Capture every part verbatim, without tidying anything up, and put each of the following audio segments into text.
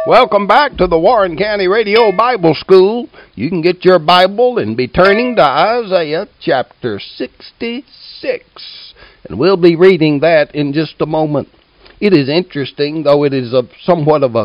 Welcome back to the Warren County Radio Bible School. You can get your Bible and be turning to Isaiah chapter sixty-six. And we'll be reading that in just a moment. It is interesting, though it is a, somewhat of a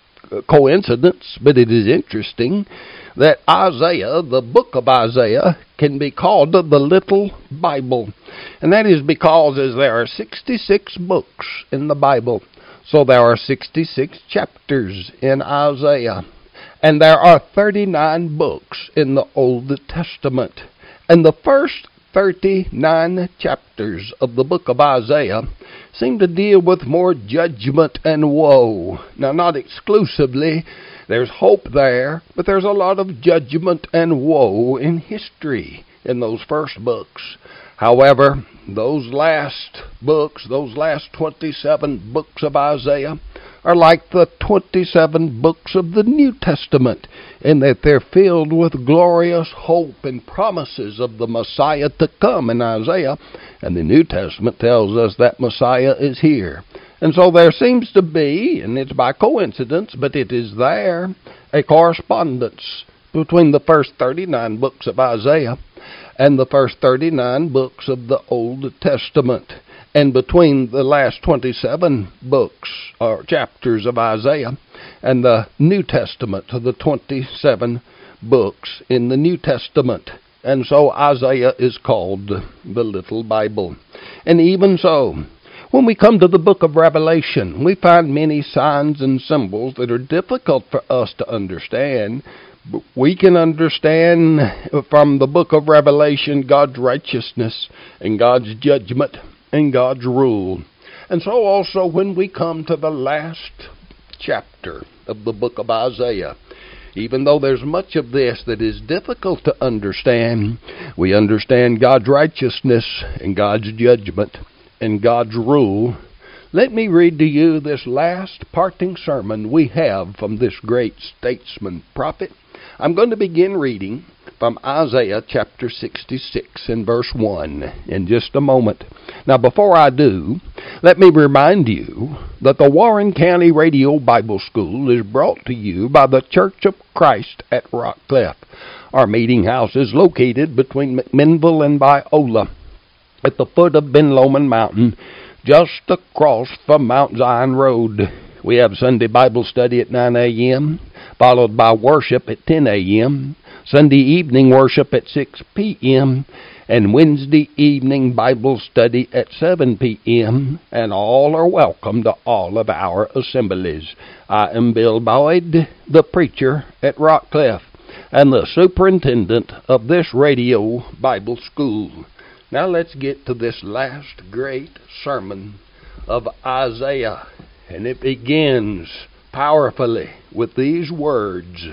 coincidence, but it is interesting that Isaiah, the book of Isaiah, can be called the Little Bible. And that is because as there are sixty-six books in the Bible, so there are sixty-six chapters in Isaiah. And there are thirty-nine books in the Old Testament. And the first thirty-nine chapters of the book of Isaiah seem to deal with more judgment and woe. Now, not exclusively. There's hope there, but there's a lot of judgment and woe in history in those first books. However, those last books, those last twenty-seven books of Isaiah, are like the twenty-seven books of the New Testament, in that they're filled with glorious hope and promises of the Messiah to come in Isaiah. And the New Testament tells us that Messiah is here. And so there seems to be, and it's by coincidence, but it is there, a correspondence between the first thirty-nine books of Isaiah and the first thirty-nine books of the Old Testament, and between the last twenty-seven books or chapters of Isaiah and the New Testament, to the twenty-seven books in the New Testament. And so Isaiah is called the Little Bible. And even so, when we come to the book of Revelation, we find many signs and symbols that are difficult for us to understand. But we can understand from the book of Revelation God's righteousness and God's judgment and God's rule. And so also when we come to the last chapter of the book of Isaiah, even though there's much of this that is difficult to understand, we understand God's righteousness and God's judgment and God's rule. Let me read to you this last parting sermon we have from this great statesman prophet. I'm going to begin reading from Isaiah chapter sixty-six and verse one in just a moment. Now, before I do, let me remind you that the Warren County Radio Bible School is brought to you by the Church of Christ at Rockcliffe. Our meeting house is located between McMinnville and Biola, at the foot of Ben Lomond Mountain, just across from Mount Zion Road. We have Sunday Bible study at nine a.m., followed by worship at ten a.m., Sunday evening worship at six p.m., and Wednesday evening Bible study at seven p.m., and all are welcome to all of our assemblies. I am Bill Boyd, the preacher at Rockcliffe, and the superintendent of this radio Bible school. Now let's get to this last great sermon of Isaiah, and it begins powerfully with these words,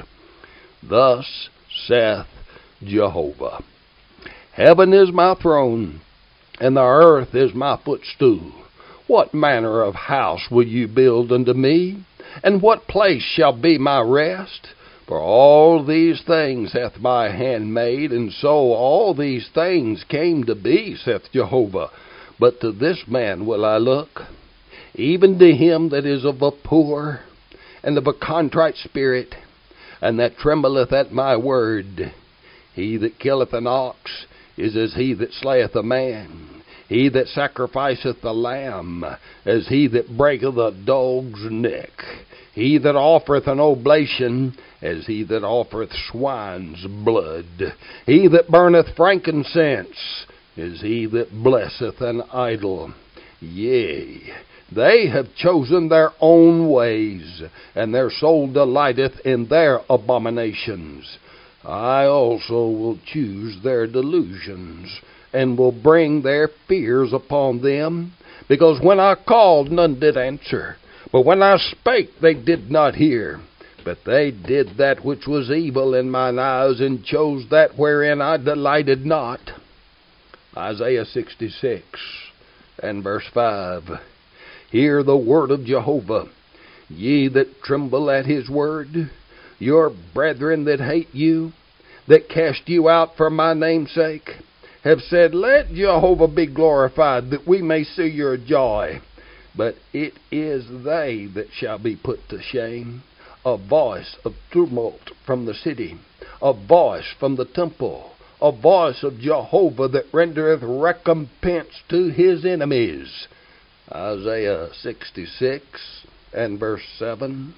"Thus saith Jehovah, Heaven is my throne, and the earth is my footstool. What manner of house will you build unto me? And what place shall be my rest? For all these things hath my hand made, and so all these things came to be, saith Jehovah. But to this man will I look, even to him that is of a poor and of a contrite spirit, and that trembleth at my word. He that killeth an ox is as he that slayeth a man. He that sacrificeth a lamb, as he that breaketh a dog's neck. He that offereth an oblation, as he that offereth swine's blood. He that burneth frankincense, as he that blesseth an idol. Yea, they have chosen their own ways, and their soul delighteth in their abominations. I also will choose their delusions, and will bring their fears upon them. Because when I called, none did answer. But when I spake, they did not hear. But they did that which was evil in mine eyes, and chose that wherein I delighted not." Isaiah sixty-six and verse five. "Hear the word of Jehovah, ye that tremble at his word, your brethren that hate you, that cast you out for my name's sake, have said, Let Jehovah be glorified, that we may see your joy. But it is they that shall be put to shame. a voice of tumult from the city, a voice from the temple, a voice of Jehovah that rendereth recompense to his enemies. Isaiah sixty-six and verse seven.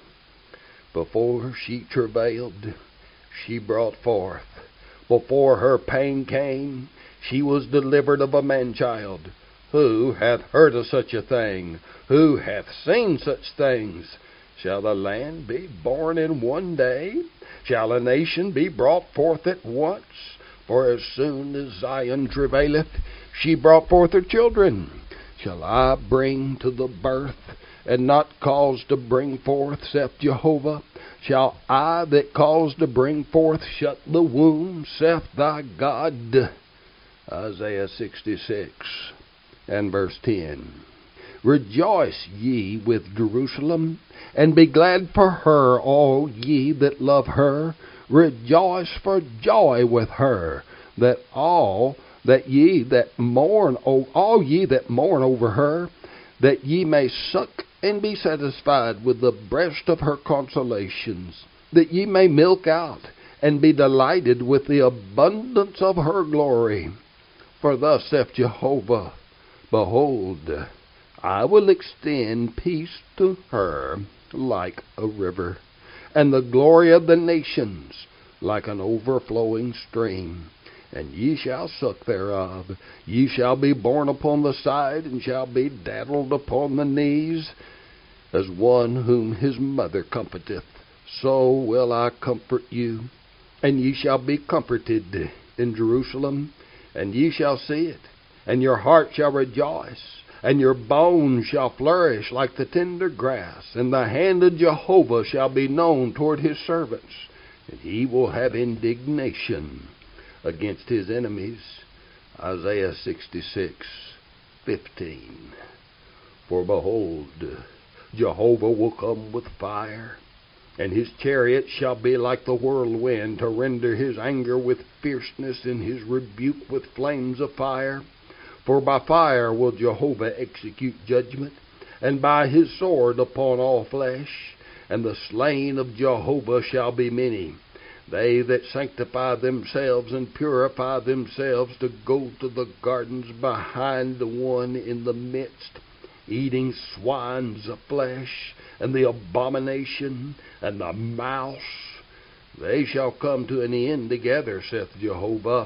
Before she travailed, she brought forth. Before her pain came, she was delivered of a man-child. Who hath heard of such a thing? Who hath seen such things? Shall a land be born in one day? Shall a nation be brought forth at once? For as soon as Zion travaileth, she brought forth her children. Shall I bring to the birth, and not cause to bring forth, saith Jehovah? Shall I that cause to bring forth shut the womb, saith thy God? Isaiah sixty-six and verse ten. Rejoice ye with Jerusalem, and be glad for her, all ye that love her. Rejoice for joy with her, that all that ye that mourn, all ye that mourn over her, that ye may suck and be satisfied with the breast of her consolations, that ye may milk out and be delighted with the abundance of her glory. For thus saith Jehovah, behold, I will extend peace to her like a river, and the glory of the nations like an overflowing stream. And ye shall suck thereof. Ye shall be borne upon the side, and shall be daddled upon the knees, as one whom his mother comforteth. So will I comfort you, and ye shall be comforted in Jerusalem, and ye shall see it, and your heart shall rejoice, and your bones shall flourish like the tender grass, and the hand of Jehovah shall be known toward his servants, and he will have indignation against his enemies. Isaiah sixty-six fifteen. For behold, Jehovah will come with fire, and his chariot shall be like the whirlwind, to render his anger with fierceness, and his rebuke with flames of fire. For by fire will Jehovah execute judgment, and by his sword upon all flesh. And the slain of Jehovah shall be many, they that sanctify themselves and purify themselves, to go to the gardens behind the one in the midst, eating swine's flesh, and the abomination, and the mouse. They shall come to an end together, saith Jehovah.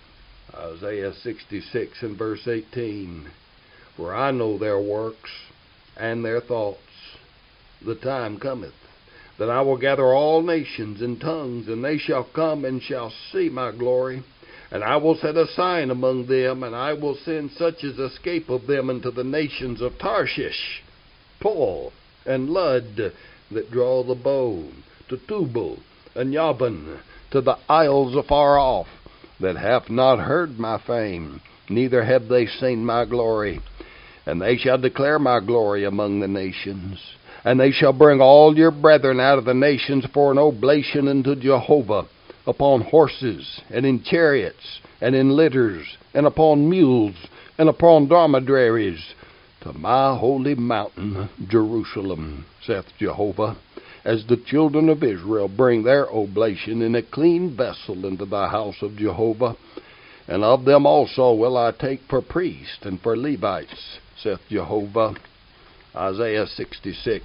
Isaiah sixty-six and verse eighteen. For I know their works and their thoughts. The time cometh that I will gather all nations and tongues, and they shall come and shall see my glory. And I will set a sign among them, and I will send such as escape of them into the nations of Tarshish, Pul, and Lud, that draw the bow, to Tubal and Yavan, to the isles afar off, that have not heard my fame, neither have they seen my glory. And they shall declare my glory among the nations. And they shall bring all your brethren out of the nations for an oblation unto Jehovah, upon horses, and in chariots, and in litters, and upon mules, and upon dromedaries, to my holy mountain Jerusalem, saith Jehovah, as the children of Israel bring their oblation in a clean vessel into the house of Jehovah. And of them also will I take for priests and for Levites, saith Jehovah. Isaiah sixty-six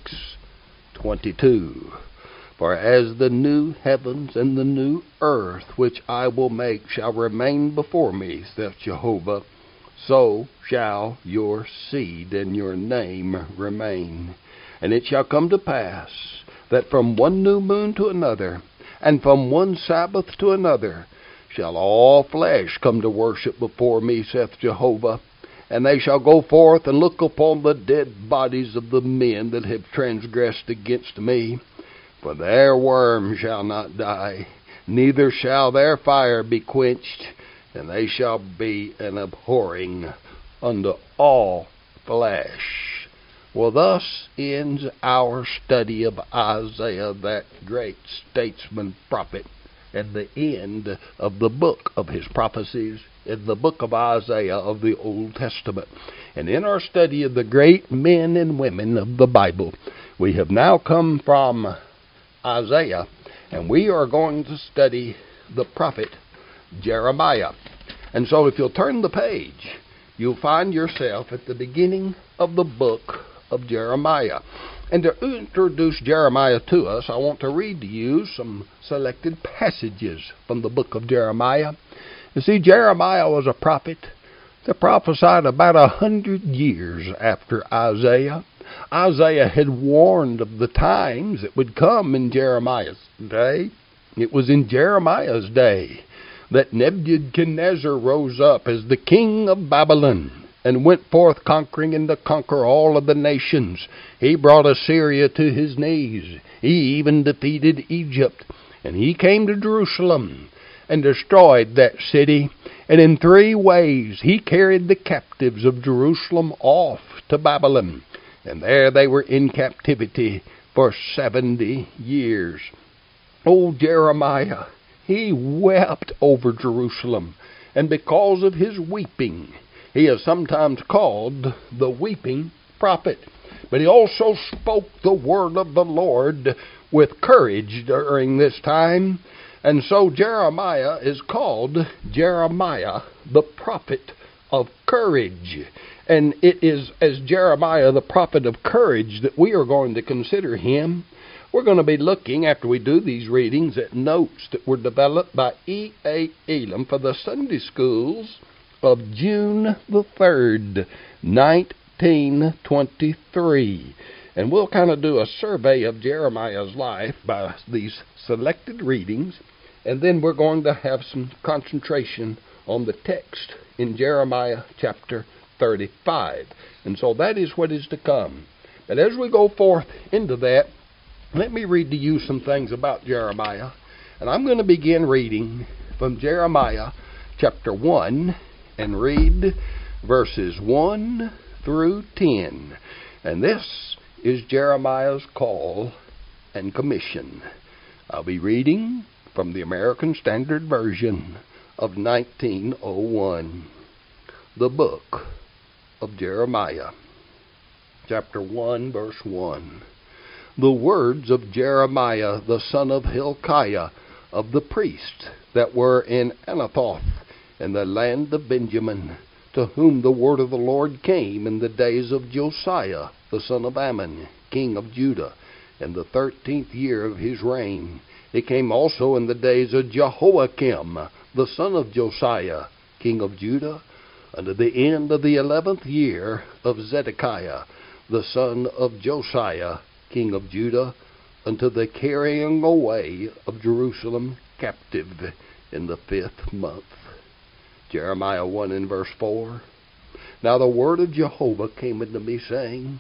twenty-two. For as the new heavens and the new earth which I will make shall remain before me, saith Jehovah, so shall your seed and your name remain. And it shall come to pass that from one new moon to another, and from one Sabbath to another, shall all flesh come to worship before me, saith Jehovah. And they shall go forth and look upon the dead bodies of the men that have transgressed against me. For their worm shall not die, neither shall their fire be quenched, and they shall be an abhorring unto all flesh. Well, thus ends our study of Isaiah, that great statesman prophet, and the end of the book of his prophecies in the book of Isaiah of the Old Testament. And in our study of the great men and women of the Bible, we have now come from Isaiah, and we are going to study the prophet Jeremiah. And so if you'll turn the page, you'll find yourself at the beginning of the book of Jeremiah. And to introduce Jeremiah to us, I want to read to you some selected passages from the book of Jeremiah. You see, Jeremiah was a prophet that prophesied about a hundred years after Isaiah. Isaiah had warned of the times that would come in Jeremiah's day. It was in Jeremiah's day that Nebuchadnezzar rose up as the king of Babylon and went forth conquering and to conquer all of the nations. He brought Assyria to his knees. He even defeated Egypt. And he came to Jerusalem and destroyed that city. And in three ways he carried the captives of Jerusalem off to Babylon. And there they were in captivity for seventy years. Old Jeremiah, he wept over Jerusalem. And because of his weeping, he is sometimes called the weeping prophet. But he also spoke the word of the Lord with courage during this time. And so Jeremiah is called Jeremiah, the prophet of courage. And it is as Jeremiah, the prophet of courage, that we are going to consider him. We're going to be looking, after we do these readings, at notes that were developed by E A Elam for the Sunday schools of June the third, nineteen twenty-three. And we'll kind of do a survey of Jeremiah's life by these selected readings. And then we're going to have some concentration on the text in Jeremiah chapter thirty-five. And so that is what is to come. But as we go forth into that, let me read to you some things about Jeremiah. And I'm going to begin reading from Jeremiah chapter one and read verses one through ten. And this is Jeremiah's call and commission. I'll be reading from the American Standard Version of nineteen oh one. The book of Jeremiah, chapter one, verse one. The words of Jeremiah the son of Hilkiah of the priests that were in Anathoth in the land of Benjamin, to whom the word of the Lord came in the days of Josiah the son of Ammon, king of Judah, in the thirteenth year of his reign. It came also in the days of Jehoiakim the son of Josiah, king of Judah, unto the end of the eleventh year of Zedekiah the son of Josiah, king of Judah, unto the carrying away of Jerusalem captive in the fifth month. Jeremiah one and verse four. Now the word of Jehovah came unto me, saying,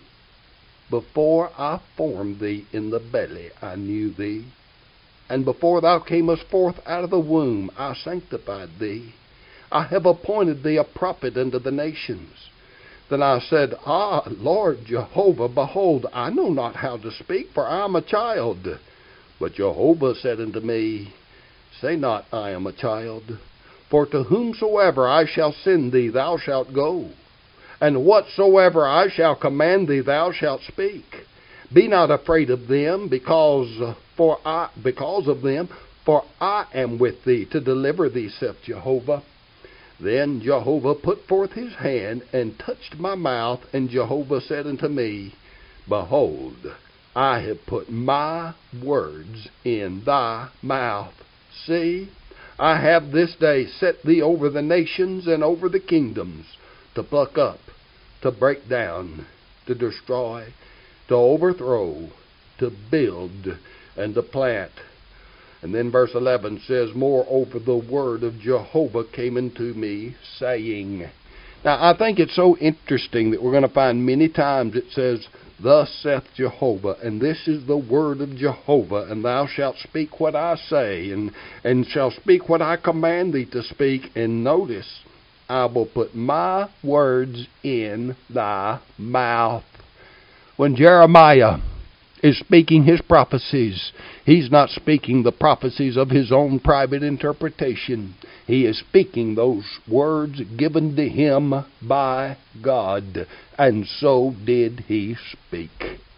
Before I formed thee in the belly I knew thee, and before thou camest forth out of the womb I sanctified thee. I have appointed thee a prophet unto the nations. Then I said, Ah, Lord Jehovah, behold, I know not how to speak, for I am a child. But Jehovah said unto me, Say not, I am a child, for to whomsoever I shall send thee thou shalt go, and whatsoever I shall command thee thou shalt speak. Be not afraid of them, because for I because of them, for I am with thee to deliver thee, saith Jehovah. Then Jehovah put forth his hand and touched my mouth, and Jehovah said unto me, Behold, I have put my words in thy mouth. See, I have this day set thee over the nations and over the kingdoms, to pluck up, to break down, to destroy, to overthrow, to build, and to plant. And then verse eleven says, Moreover, the word of Jehovah came unto me, saying. Now, I think it's so interesting that we're going to find many times it says, Thus saith Jehovah, and this is the word of Jehovah, and thou shalt speak what I say, and, and shalt speak what I command thee to speak. And notice, I will put my words in thy mouth. When Jeremiah is speaking his prophecies, he's not speaking the prophecies of his own private interpretation. He is speaking those words given to him by God. And so did he speak.